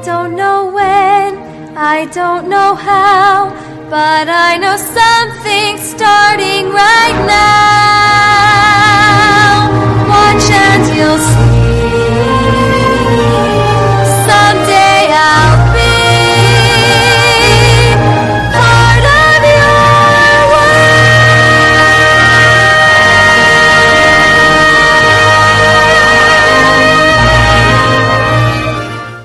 don't know when, I don't know how, but I know something starts